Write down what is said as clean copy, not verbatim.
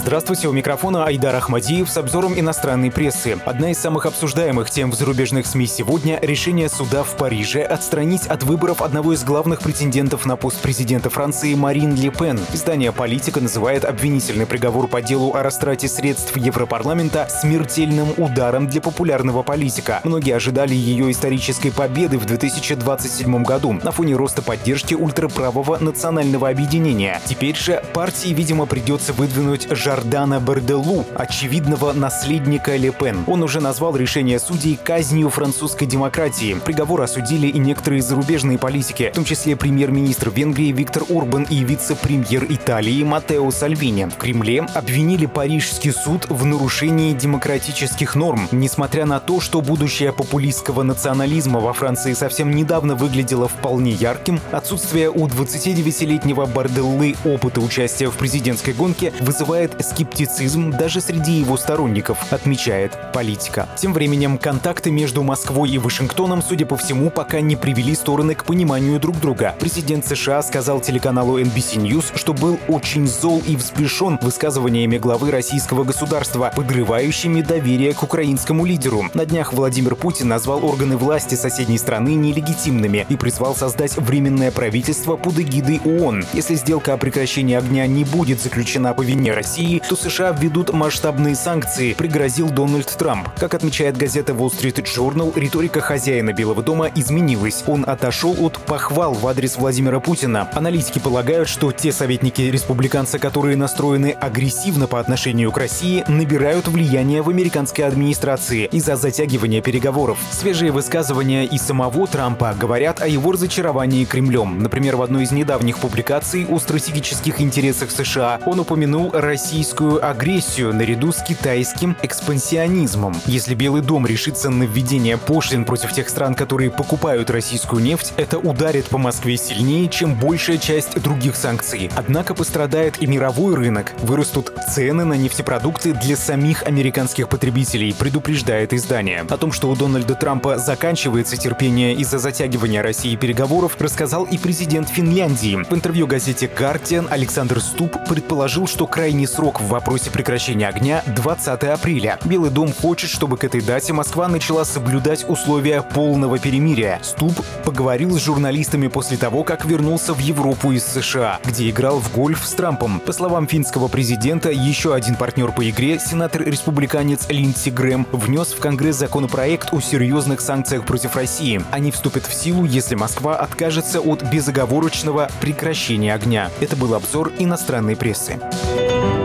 Здравствуйте, у микрофона Айдар Ахмадиев с обзором иностранной прессы. Одна из самых обсуждаемых тем в зарубежных СМИ сегодня – решение суда в Париже отстранить от выборов одного из главных претендентов на пост президента Франции Марин Ле Пен. Издание «Политика» называет обвинительный приговор по делу о растрате средств Европарламента смертельным ударом для популярного политика. Многие ожидали ее исторической победы в 2027 году на фоне роста поддержки ультраправого национального объединения. Теперь же партии, видимо, придется выдвинуть Жордана Барделу, очевидного наследника Ле Пен. Он уже назвал решение судей казнью французской демократии. Приговор осудили и некоторые зарубежные политики, в том числе премьер-министр Венгрии Виктор Орбан и вице-премьер Италии Маттео Сальвини. В Кремле обвинили парижский суд в нарушении демократических норм. Несмотря на то, что будущее популистского национализма во Франции совсем недавно выглядело вполне ярким, отсутствие у 29-летнего Барделлы опыта участия в президентской гонке вызывает скептицизм даже среди его сторонников, отмечает «Политика». Тем временем контакты между Москвой и Вашингтоном, судя по всему, пока не привели стороны к пониманию друг друга. Президент США сказал телеканалу NBC News, что был очень зол и взбешен высказываниями главы российского государства, подрывающими доверие к украинскому лидеру. На днях Владимир Путин назвал органы власти соседней страны нелегитимными и призвал создать временное правительство под эгидой ООН. Если сделка о прекращении огня не будет заключена по вине России, то США введут масштабные санкции, пригрозил Дональд Трамп. Как отмечает газета Wall Street Journal, риторика хозяина Белого дома изменилась. Он отошел от похвал в адрес Владимира Путина. Аналитики полагают, что те советники-республиканцы, которые настроены агрессивно по отношению к России, набирают влияние в американской администрации из-за затягивания переговоров. Свежие высказывания и самого Трампа говорят о его разочаровании Кремлем. Например, в одной из недавних публикаций о стратегических интересах США он упомянул российскую агрессию наряду с китайским экспансионизмом. Если Белый дом решится на введение пошлин против тех стран, которые покупают российскую нефть, это ударит по Москве сильнее, чем большая часть других санкций. Однако пострадает и мировой рынок. Вырастут цены на нефтепродукты для самих американских потребителей, предупреждает издание. О том, что у Дональда Трампа заканчивается терпение из-за затягивания России переговоров, рассказал и президент Финляндии. В интервью газете Guardian Александр Ступ предположил, что крайний срок в вопросе прекращения огня — 20 апреля. Белый дом хочет, чтобы к этой дате Москва начала соблюдать условия полного перемирия. Ступ поговорил с журналистами после того, как вернулся в Европу из США, где играл в гольф с Трампом. По словам финского президента, еще один партнер по игре, сенатор-республиканец Линдси Грэм, внес в Конгресс законопроект о серьезных санкциях против России. Они вступят в силу, если Москва откажется от безоговорочного прекращения огня. Это был обзор иностранной прессы.